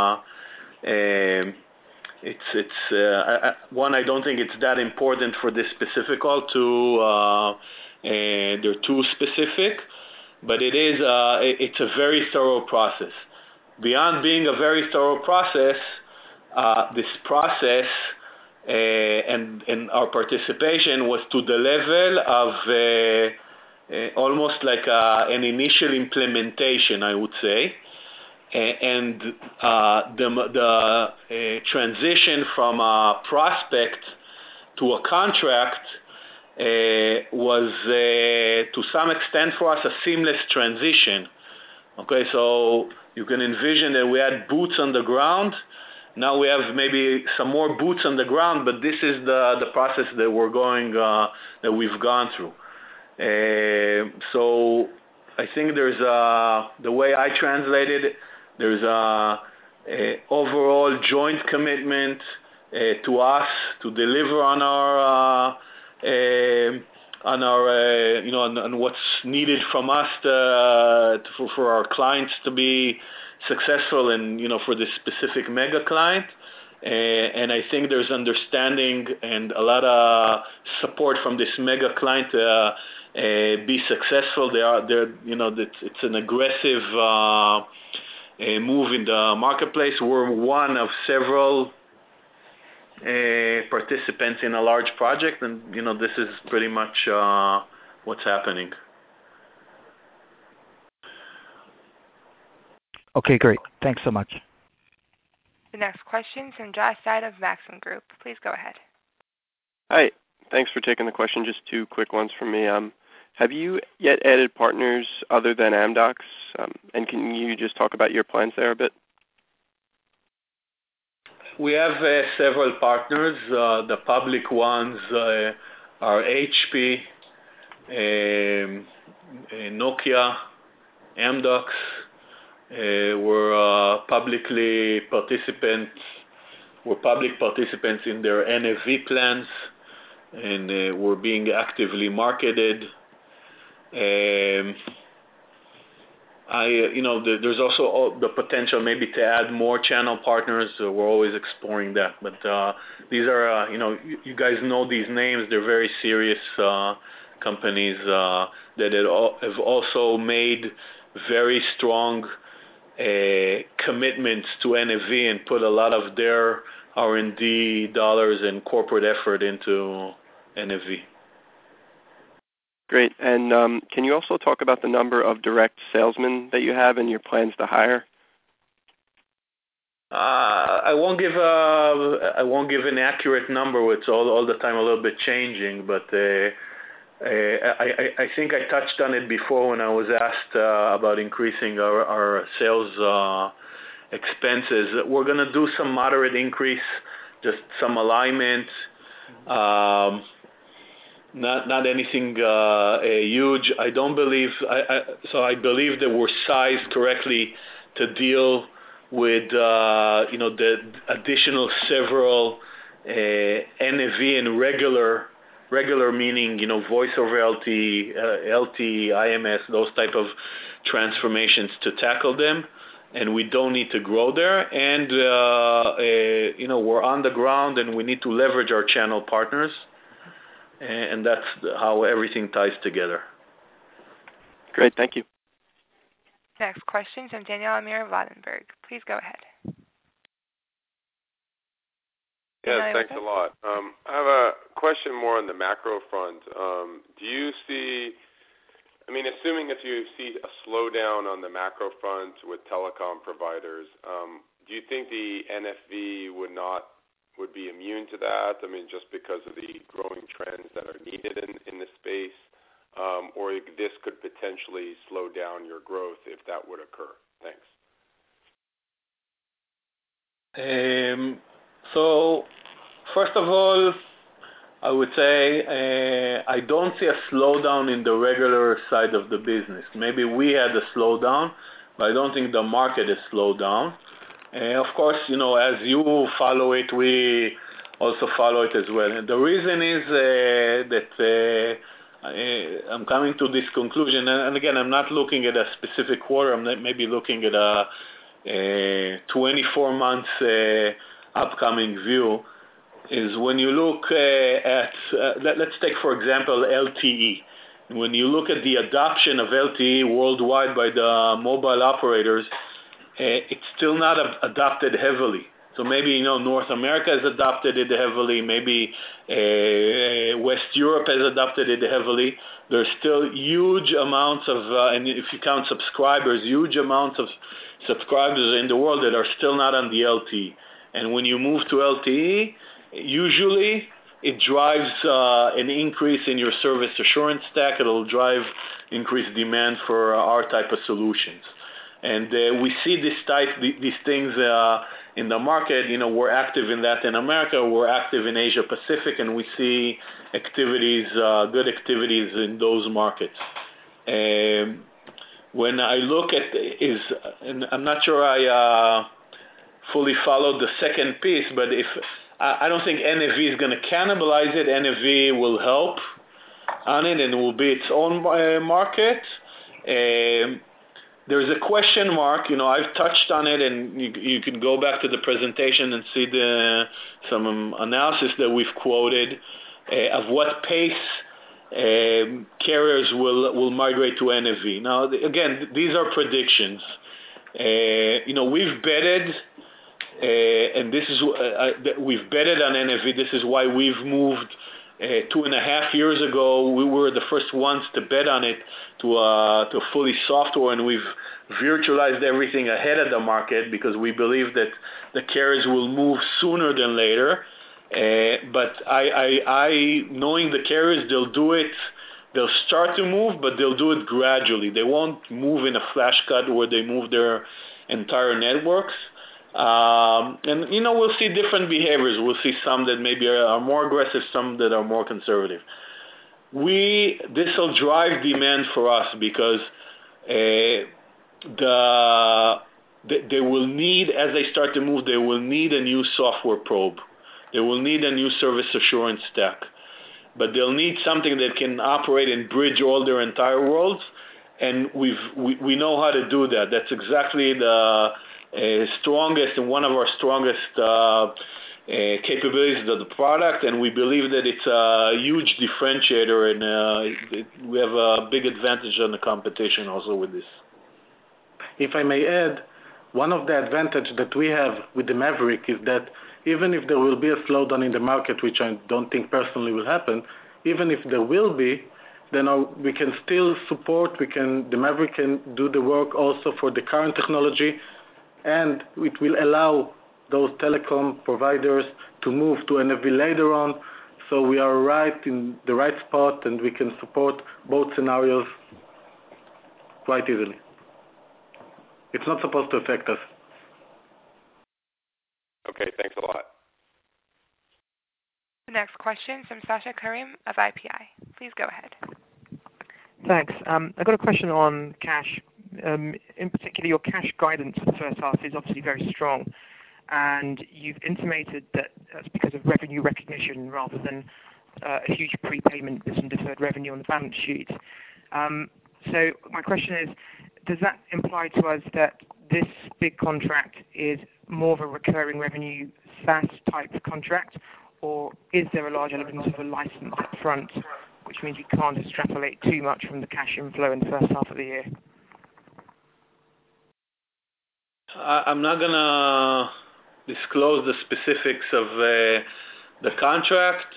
One, I don't think it's that important for this specific call. Two, they're too specific, but it's a very thorough process. Beyond being a very thorough process, this process and our participation was to the level of almost like an initial implementation, I would say. And the transition from a prospect to a contract was to some extent for us a seamless transition. Okay, so you can envision that we had boots on the ground. Now we have maybe some more boots on the ground, but this is the process that we've gone through. So I think there's the way I translated it, there's a overall joint commitment to us to deliver on what's needed from us for our clients to be successful in, for this specific mega client. And I think there's understanding and a lot of support from this mega client to be successful. It's an aggressive move in the marketplace. We're one of several participants in a large project, and this is pretty much what's happening. Okay, great. Thanks so much. The next question is from Josh Side of Maxim Group. Please go ahead. Hi. Thanks for taking the question. Just two quick ones from me. Have you yet added partners other than Amdocs? And can you just talk about your plans there a bit? We have several partners. The public ones are HP, Nokia, Amdocs. We're public participants in their NFV plans, and we're being actively marketed. There's also the potential maybe to add more channel partners. So we're always exploring that. But these are, you guys know these names. They're very serious companies that have also made very strong commitments to NFV and put a lot of their R&D dollars and corporate effort into NFV. Great. And can you also talk about the number of direct salesmen that you have and your plans to hire? I won't give an accurate number. It's all the time a little bit changing, but I think I touched on it before when I was asked about increasing our sales expenses. We're going to do some moderate increase, just some alignment. Not anything huge. I don't believe. I believe that we're sized correctly to deal with the additional several NFV and regular meaning voice over LTE, IMS, those type of transformations to tackle them, and we don't need to grow there. And we're on the ground, and we need to leverage our channel partners. And that's how everything ties together. Great, thank you. Next question from Daniel Amir of Ladenburg. Please go ahead. Yes, thanks a lot. I have a question more on the macro front. Do you see, assuming if you see a slowdown on the macro front with telecom providers, do you think the NFV would be immune to that? Just because of the growing trends that are needed in this space, or this could potentially slow down your growth if that would occur? Thanks. So, first of all, I would say I don't see a slowdown in the regular side of the business. Maybe we had a slowdown, but I don't think the market has slowed down. Of course, as you follow it, we also follow it as well. And the reason is that I'm coming to this conclusion, and again, I'm not looking at a specific quarter. I'm maybe looking at a 24 months upcoming view. Is when you look at, let's take for example LTE. When you look at the adoption of LTE worldwide by the mobile operators, it's still not adopted heavily. So maybe North America has adopted it heavily. Maybe West Europe has adopted it heavily. There's still huge amounts of, and if you count subscribers, huge amounts of subscribers in the world that are still not on the LTE. And when you move to LTE, usually it drives an increase in your service assurance stack. It'll drive increased demand for our type of solutions. And we see these things in the market. We're active in Latin America. We're active in Asia Pacific, and we see good activities in those markets. When I look at and I'm not sure I fully followed the second piece, but I don't think NFV is going to cannibalize it. NFV will help on it, and it will be its own market. there's a question mark. I've touched on it, and you can go back to the presentation and see some analysis that we've quoted of what pace carriers will migrate to NFV. Now, again, these are predictions. We've betted, and this is we've betted on NFV. This is why we've moved 2.5 years ago. We were the first ones to bet on it to fully software, and we've virtualized everything ahead of the market because we believe that the carriers will move sooner than later. But I knowing the carriers, they'll do it. They'll start to move, but they'll do it gradually. They won't move in a flash cut where they move their entire networks. And we'll see different behaviors. We'll see some that maybe are more aggressive, some that are more conservative. This will drive demand for us because they will need, as they start to move, they will need a new software probe. They will need a new service assurance stack. But they'll need something that can operate and bridge all their entire worlds, and we know how to do that. That's exactly the strongest and one of our strongest capabilities of the product, and we believe that it's a huge differentiator, and we have a big advantage on the competition also with this. If I may add, one of the advantages that we have with the Maverick is that even if there will be a slowdown in the market, which I don't think personally will happen, even if there will be, then we can still support, the Maverick can do the work also for the current technology, and it will allow those telecom providers to move to NFV later on. So we are right in the right spot, and we can support both scenarios quite easily. It's not supposed to affect us. Okay, thanks a lot. The next question from Sasha Karim of IPI. Please go ahead. Thanks. I've got a question on cash. In particular, your cash guidance for the first half is obviously very strong, and you've intimated that that's because of revenue recognition rather than a huge prepayment with some deferred revenue on the balance sheet. So my question is, does that imply to us that this big contract is more of a recurring revenue SaaS type contract, or is there a large element of a license up front, which means we can't extrapolate too much from the cash inflow in the first half of the year? I'm not going to disclose the specifics of the contract.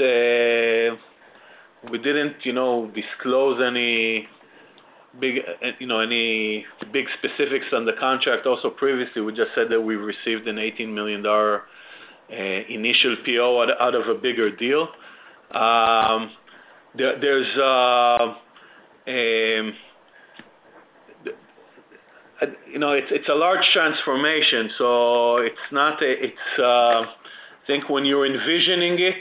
We didn't, disclose any big specifics on the contract. Also previously, we just said that we received an $18 million initial PO out of a bigger deal. It's a large transformation, so it's not. I think when you're envisioning it.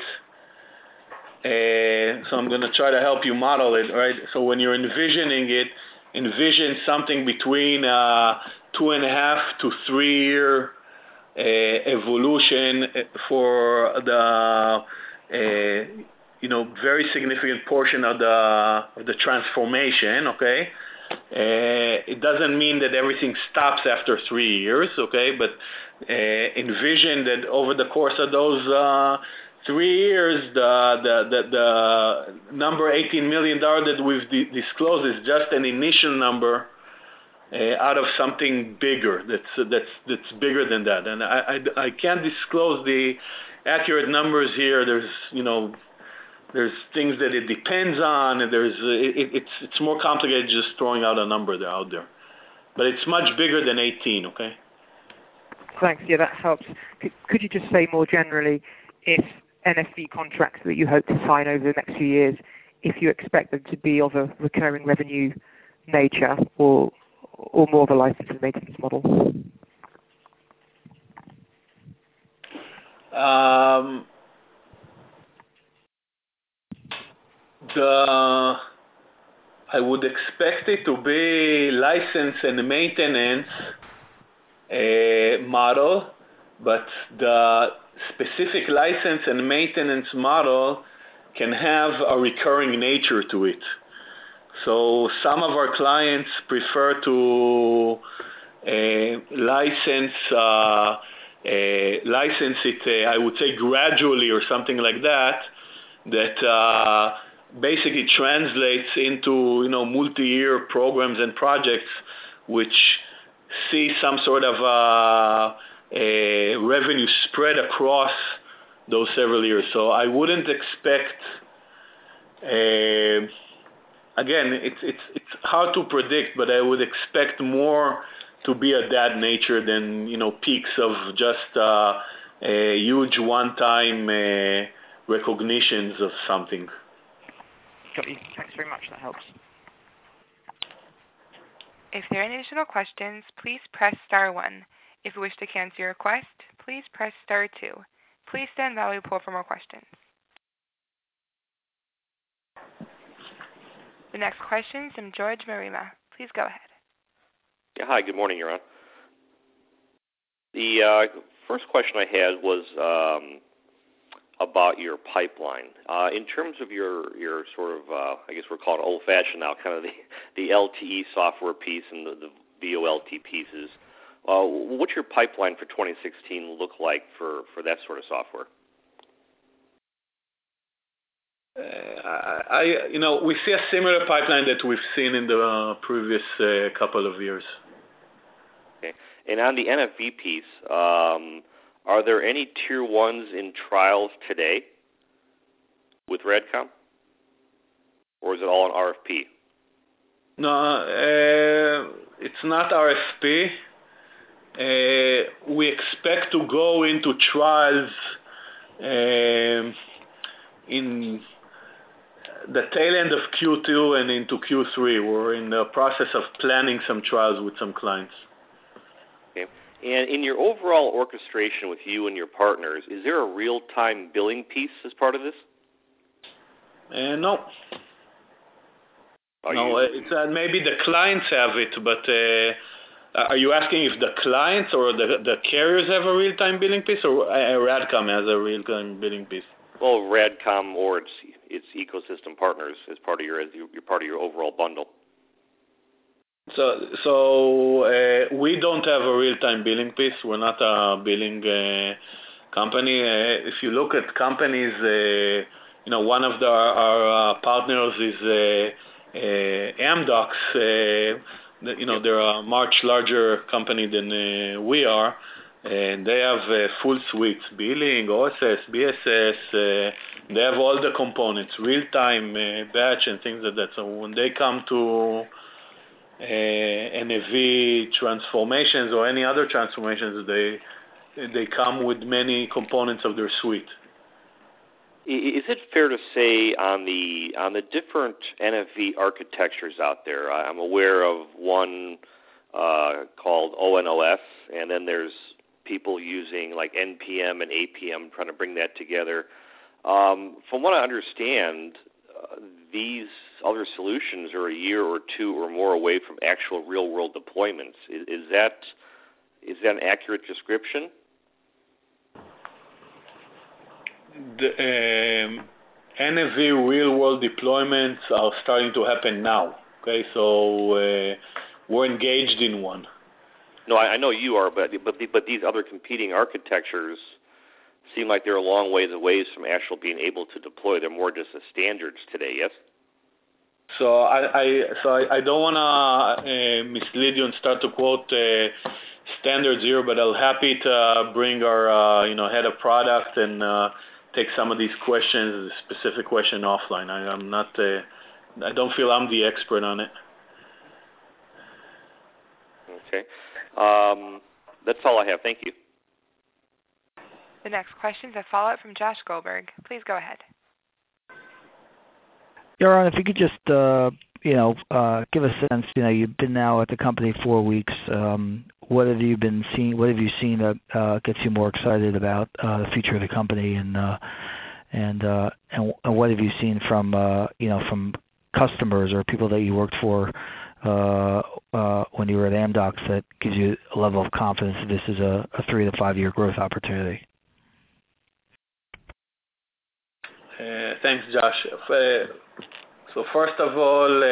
So I'm going to try to help you model it, right? So when you're envisioning it, envision something between 2.5 to 3 year evolution for the very significant portion of the transformation. Okay, it doesn't mean that everything stops after 3 years. Okay, but envision that over the course of those 3 years, the number $18 million that we've disclosed is just an initial number out of something bigger that's bigger than that. And I can't disclose the accurate numbers here. There's things that it depends on, and it's more complicated just throwing out a number out there. But it's much bigger than 18. Okay. Thanks. Yeah, that helps. Could you just say more generally if NFV contracts that you hope to sign over the next few years, if you expect them to be of a recurring revenue nature or more of a license and maintenance model? I would expect it to be license and maintenance model, but the specific license and maintenance model can have a recurring nature to it. So some of our clients prefer to license it, I would say gradually or something like that basically translates into multi-year programs and projects which see some sort of revenue spread across those several years. So I wouldn't expect. Again, it's hard to predict, but I would expect more to be of that nature than peaks of just a huge one-time recognitions of something. Got you. Thanks very much. That helps. If there are any additional questions, please press star 1. If you wish to cancel your request, please press star 2. Please stand by while we pull for more questions. The next question is from George Marima. Please go ahead. Yeah, hi, good morning, Yaron. The first question I had was about your pipeline. In terms of your sort of, I guess we're calling it old-fashioned now, kind of the LTE software piece and the VoLT pieces, what's your pipeline for 2016 look like for that sort of software? We see a similar pipeline that we've seen in the previous couple of years. Okay. And on the NFV piece, are there any tier 1s in trials today with Radcom? Or is it all an RFP? No, it's not RFP. We expect to go into trials in the tail end of Q2 and into Q3. We're in the process of planning some trials with some clients. Okay. And in your overall orchestration with you and your partners, is there a real-time billing piece as part of this? No. It's maybe the clients have it, but are you asking if the clients or the carriers have a real-time billing piece, or Radcom has a real-time billing piece? Well, Radcom or its ecosystem partners as part of your overall bundle. So we don't have a real-time billing piece. We're not a billing company. If you look at companies, one of our partners is Amdocs. They're a much larger company than we are, and they have full suites, billing, OSS, BSS. They have all the components, real-time, batch, and things like that. So when they come to NFV transformations or any other transformations, they come with many components of their suite. Is it fair to say on the different NFV architectures out there, I'm aware of one called ONOS, and then there's people using like NPM and APM trying to bring that together. From what I understand, these other solutions are a year or two or more away from actual real-world deployments. Is that an accurate description? The NFV real-world deployments are starting to happen now. Okay, so we're engaged in one. No, I know you are, but these other competing architectures seem like they're a long ways away from actually being able to deploy. They're more just the standards today, yes? So I don't want to mislead you and start to quote standards here, but I'm happy to bring our head of product and take some of these questions, specific question offline. I don't feel I'm the expert on it. Okay. That's all I have. Thank you. The next question is a follow-up from Josh Goldberg. Please go ahead. Yaron, if you could just, give a sense, you've been now at the company 4 weeks. What have you been seeing? What have you seen that gets you more excited about the future of the company, and what have you seen from customers or people that you worked for when you were at Amdocs that gives you a level of confidence that this is a 3 to 5 year growth opportunity? Thanks, Josh. So first of all,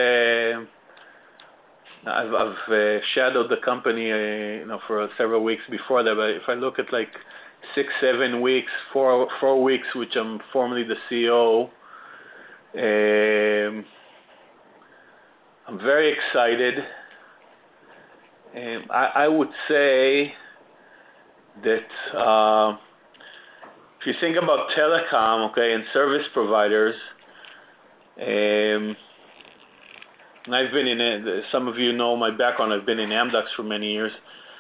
I've shadowed the company, for several weeks before that. But if I look at like 6-7 weeks, 4 weeks, which I'm formerly the CEO, I'm very excited. I would say that if you think about telecom, and service providers, and I've been in it. Some of you know my background. I've been in Amdocs for many years.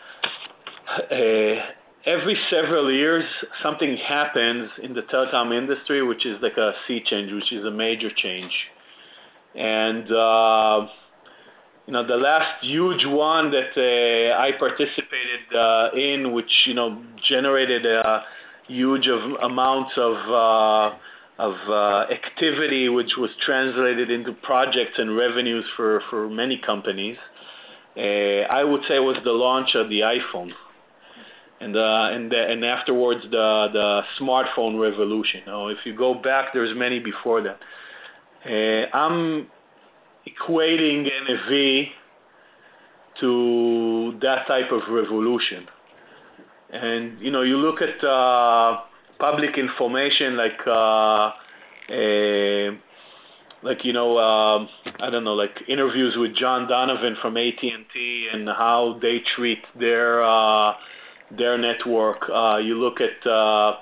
Every several years, something happens in the telecom industry, which is like a sea change, which is a major change. And the last huge one that I participated in, which generated huge amounts of activity, which was translated into projects and revenues for many companies. I would say was the launch of the iPhone, and afterwards the smartphone revolution. If you go back, there's many before that. I'm equating NFV to that type of revolution. And you look at public information like interviews with John Donovan from AT&T and how they treat their network. You look at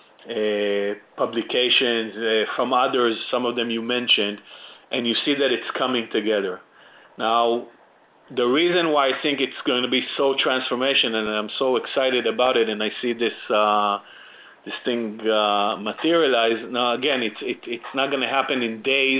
publications from others, some of them you mentioned, and you see that it's coming together. Now, the reason why I think it's going to be so transformational, and I'm so excited about it, and I see this thing materialize. Now, again, it's not going to happen in days.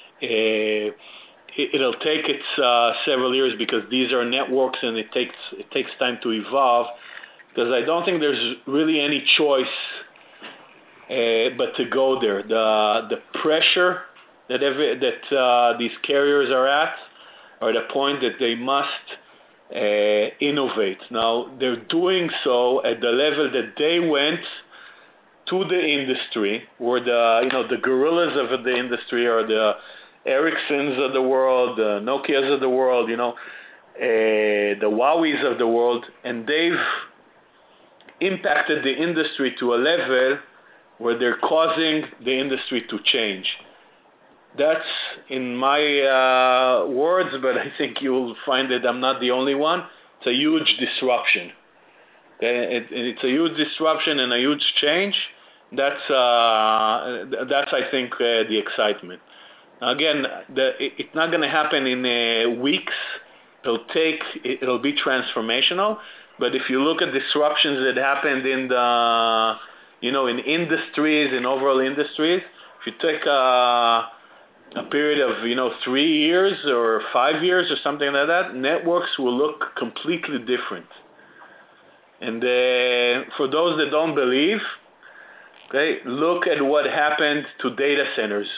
It'll take several years because these are networks, and it takes time to evolve. Because I don't think there's really any choice but to go there. The pressure that these carriers are at the point that they must innovate. Now, they're doing so at the level that they went to the industry, where the gorillas of the industry are the Ericssons of the world, the Nokias of the world, the Huaweis of the world, and they've impacted the industry to a level where they're causing the industry to change. That's in my words, but I think you'll find that I'm not the only one. It's a huge disruption. It's a huge disruption and a huge change. That's I think the excitement. Again, it's not going to happen in weeks. It'll be transformational. But if you look at disruptions that happened in in industries, in overall industries, if you take a period of 3 years or 5 years or something like that, networks will look completely different. And for those that don't believe, look at what happened to data centers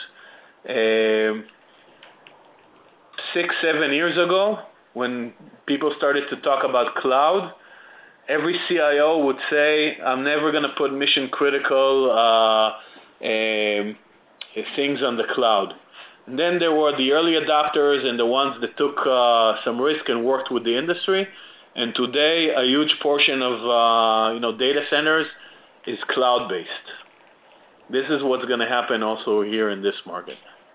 6-7 years ago, when people started to talk about cloud. Every CIO would say, I'm never going to put mission critical things on the cloud. And then there were the early adopters and the ones that took some risk and worked with the industry. And today, a huge portion of data centers is cloud-based. This is what's going to happen also here in this market.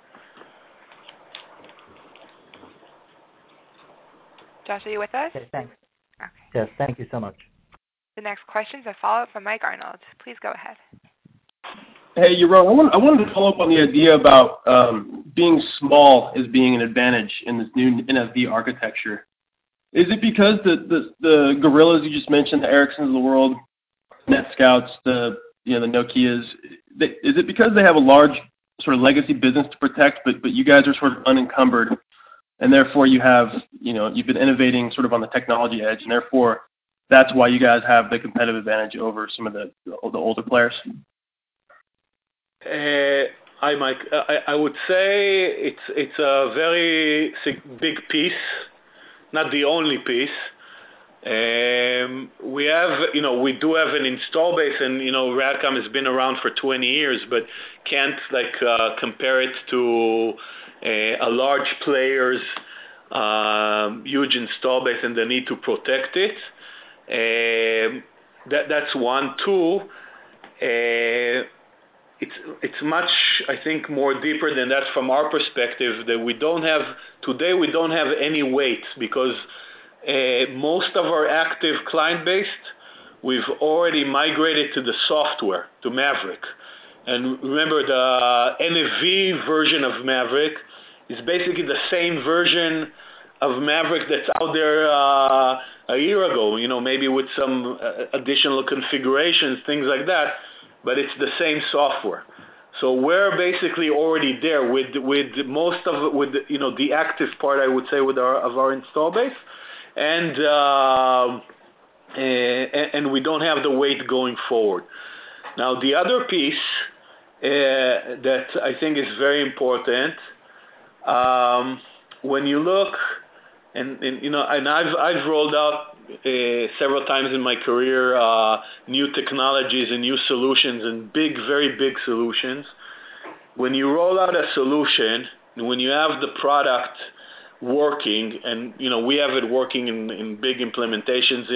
Josh, are you with us? Okay, thanks. Okay. Yes, thank you so much. The next question is a follow-up from Mike Arnold. Please go ahead. Hey, Yaron, I wanted to follow up on the idea about being small as being an advantage in this new NFV architecture. Is it because the gorillas you just mentioned, the Ericssons of the world, NetScouts, the Nokias, is it because they have a large sort of legacy business to protect, but you guys are sort of unencumbered, and therefore you've been innovating sort of on the technology edge, and therefore that's why you guys have the competitive advantage over some of the older players? Hi, Mike. I would say it's a very big piece, not the only piece. We do have an install base, and RADCOM has been around for 20 years, but can't compare it to a large player's huge install base and the need to protect it. That's one. Two, it's much, I think, more deeper than that from our perspective, that we don't have any weight, because most of our active client base, we've already migrated to the software, to Maverick. And remember, the NFV version of Maverick is basically the same version of Maverick that's out there a year ago, maybe with some additional configurations, things like that, but it's the same software. So we're basically already there with most of it, the active part, I would say, of our install base, and we don't have the weight going forward. Now, the other piece that I think is very important, when you look, and I've rolled out several times in my career new technologies and new solutions, and very big solutions. When you roll out a solution, when you have the product working, and we have it working in big implementations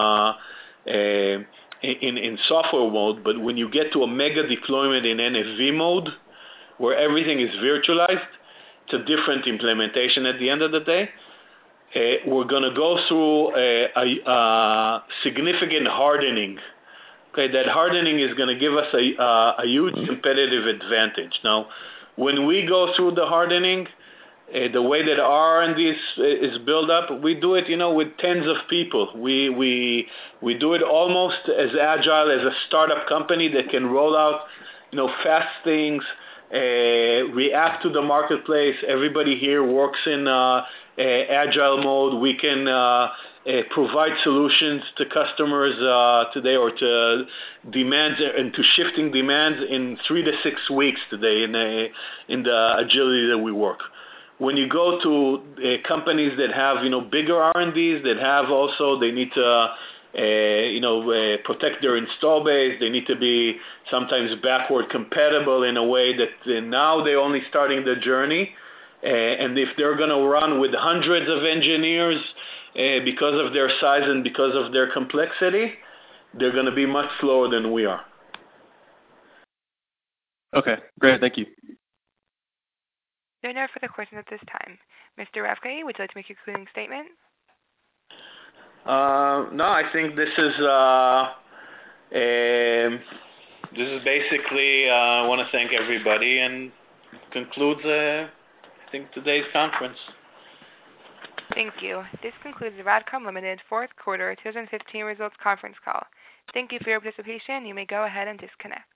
in software mode, but when you get to a mega deployment in NFV mode, where everything is virtualized, it's a different implementation at the end of the day. We're going to go through a significant hardening. Okay, that hardening is going to give us a huge competitive advantage. Now, when we go through the hardening, the way that our R&D is built up, we do it, with tens of people. We do it almost as agile as a startup company that can roll out, fast things, react to the marketplace. Everybody here works in agile mode. We can provide solutions to customers today, or to demands and to shifting demands in 3 to 6 weeks today in the agility that we work. When you go to companies that have bigger R&Ds, that have also, they need to protect their install base. They need to be sometimes backward compatible in a way that now they're only starting the journey. And if they're going to run with hundreds of engineers because of their size and because of their complexity, they're going to be much slower than we are. Okay, great. Thank you. There are no further questions at this time. Mr. Rafkai, would you like to make your concluding statement? No, I think this is basically, I want to thank everybody, and concludes, I think, today's conference. Thank you. This concludes the RADCOM Limited fourth quarter 2015 results conference call. Thank you for your participation. You may go ahead and disconnect.